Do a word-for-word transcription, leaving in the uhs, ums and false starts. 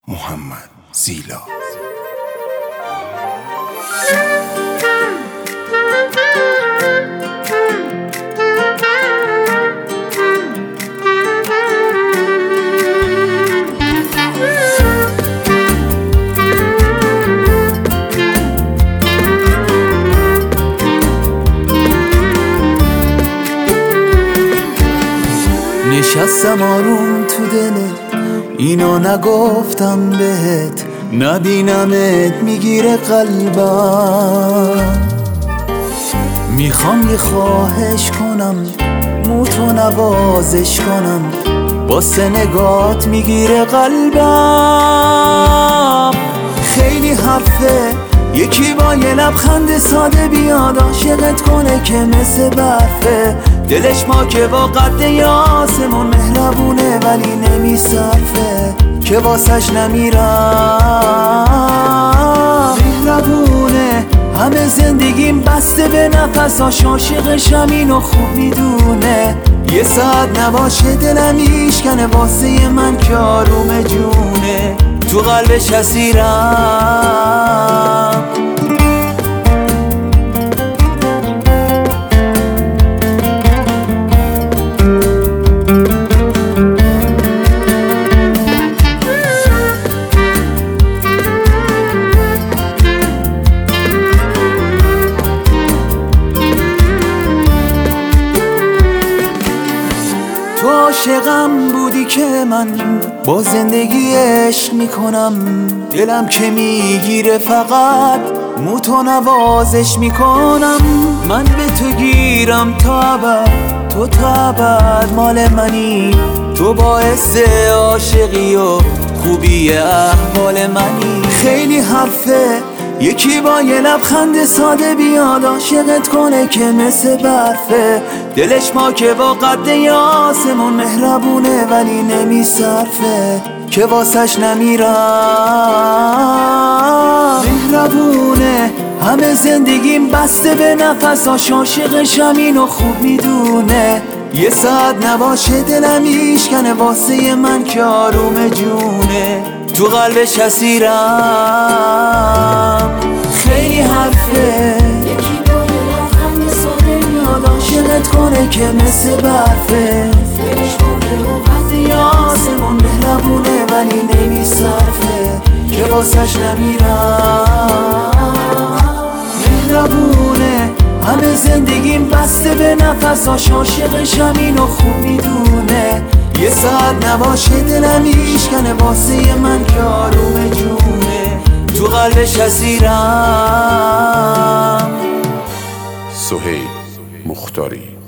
محمد زیلا. نشستم آروم تو دلت، اینو نگفتم بهت، نبینمت میگیره قلبم. میخوام یه خواهش کنم، موتو نوازش کنم، با سنگات میگیره قلبم. خیلی حرفه یکی با یه لبخند ساده بیاد عاشقت کنه که مثل برفه. دلش ما که با قد آسمون مهربونه ولی نمیصرفه، که واسش نمیرم. مهربونه همه زندگیم بسته به نفساش، عاشقشم اینو خوب میدونه. یه ساعت نباشه دلم میشکنه واسه من که آروم جونه، تو قلبش اسیرم. تو عاشقم بودی که من با زندگی عشق میکنم، دلم که میگیره فقط موتو نوازش میکنم. من به تو گیرم تا ابد، تو تا ابد مال منی، تو باعث عاشقی و خوبی احوال منی. خیلی حرفه یکی با یه لبخند ساده بیاد عاشقت کنه که مثل برفه. دلش ما که با قد آسمون مهربونه ولی نمیصرفه، که واسش نمیرم. مهربونه همه زندگیم بسته به نفساش، عاشقشم اینو خوب میدونه. یه ساعت نباشه دلم میشکنه واسه من که آروم جونه، تو قلبش اسیرم. خیلی حرفه یکی با یه لبخند ساده میاد عاشقت کنه که مثل برفه. دلش مونده و قد آسمون مهربونه ولی نمیصرفه، که واسش نمیرم. مهربونه همه زندگیم بسته به نفساش، عاشقشم اینو خوب میدونه. یه ساعت نباشه دلم میشکنه واسه من که آروم جونه، تو قلبش اسیرم. سهیل مختاری.